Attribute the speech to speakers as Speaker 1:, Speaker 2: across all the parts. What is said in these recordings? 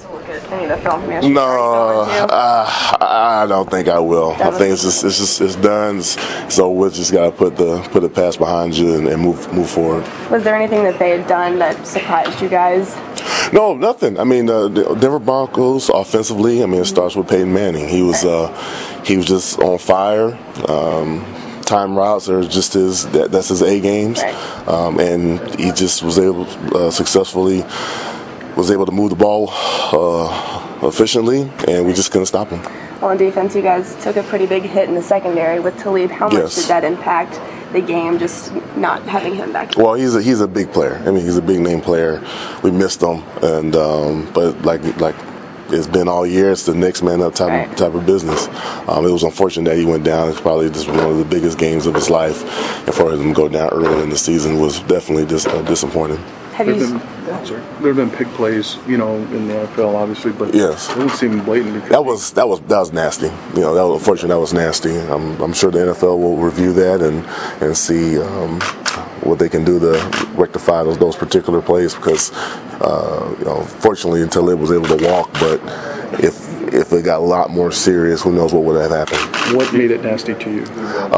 Speaker 1: to look at any of the film from yesterday?
Speaker 2: No, I don't think I will. I think it's done. So we just got to put the past behind you and move forward.
Speaker 1: Was there anything that they had done that surprised you guys?
Speaker 2: No, nothing. I mean, the Denver Broncos offensively. I mean, it starts with Peyton Manning. He was just on fire. Time routes are just that's his A games,
Speaker 1: right.
Speaker 2: And he just was able successfully to move the ball efficiently, and we just couldn't stop him.
Speaker 1: Well, on defense, you guys took a pretty big hit in the secondary with Talib. How much did that impact the game, just not having him back?
Speaker 2: Well, he's a big player. I mean, he's a big name player. We missed him, and but like it's been all year. It's the next man up type of business. It was unfortunate that he went down. It's probably just one of the biggest games of his life, and for him to go down early in the season was definitely disappointing.
Speaker 3: There have been big plays, in the NFL, obviously, but
Speaker 2: yes,
Speaker 3: it didn't seem blatant.
Speaker 2: That was nasty. Unfortunately, that was nasty. I'm sure the NFL will review that and see what they can do to rectify those particular plays, because fortunately until it was able to walk, but if it got a lot more serious, who knows what would have happened.
Speaker 3: What made it nasty to you?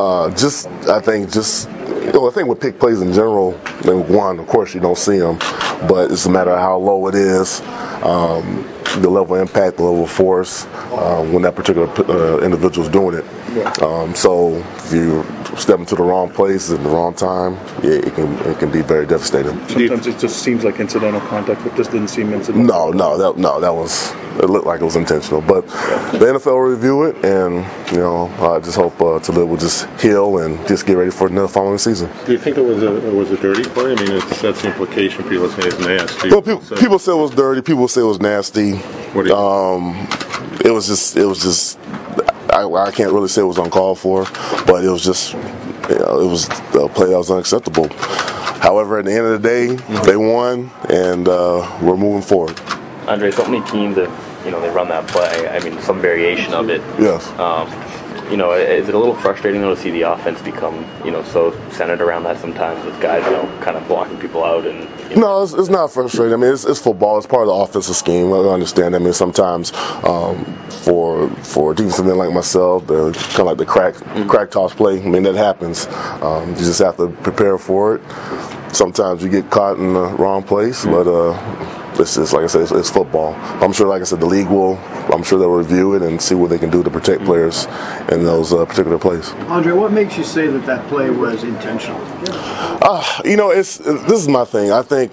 Speaker 2: I think with pick plays in general, one, of course you don't see them, but it's a matter of how low it is, the level of impact, the level of force, when that particular individual is doing it. So if you step into the wrong place at the wrong time, it can be very devastating.
Speaker 3: Sometimes it just seems like incidental contact, but this didn't seem incidental.
Speaker 2: It looked like it was intentional. But the NFL will review it, and I just hope Talib will just heal and just get ready for the following season.
Speaker 4: Do you think it was a dirty play? I mean, that's the implication. People say it's nasty.
Speaker 2: Well, people say it was dirty. People say it was nasty.
Speaker 4: What do you
Speaker 2: It was just. I can't really say it was uncalled for, but it was just, it was a play that was unacceptable. However, at the end of the day, they won, and we're moving forward.
Speaker 5: Andre, so many teams that they run that play. I mean, some variation of it.
Speaker 2: Yes.
Speaker 5: Is it a little frustrating though to see the offense become so centered around that sometimes, with guys kind of blocking people out and?
Speaker 2: No, it's not frustrating. I mean, it's football. It's part of the offensive scheme. I understand. I mean, sometimes for defensive men like myself, they're kind of like the crack toss play. I mean, that happens. You just have to prepare for it. Sometimes you get caught in the wrong place, but it's just, like I said, it's football. I'm sure, like I said, the league they'll review it and see what they can do to protect players in those particular plays.
Speaker 6: Andre, what makes you say that play was intentional?
Speaker 2: This is my thing. I think,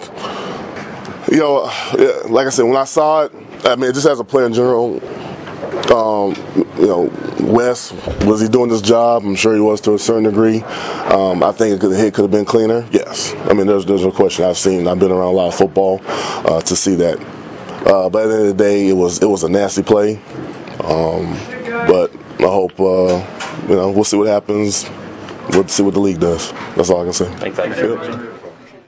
Speaker 2: like I said, when I saw it, I mean, just as a player in general, Wes, was he doing this job? I'm sure he was to a certain degree. I think the hit could have been cleaner. Yes. I mean, there's no question. I've been around a lot of football to see that. But at the end of the day, it was a nasty play. But I hope we'll see what happens. We'll see what the league does. That's all I can say.
Speaker 5: Thanks.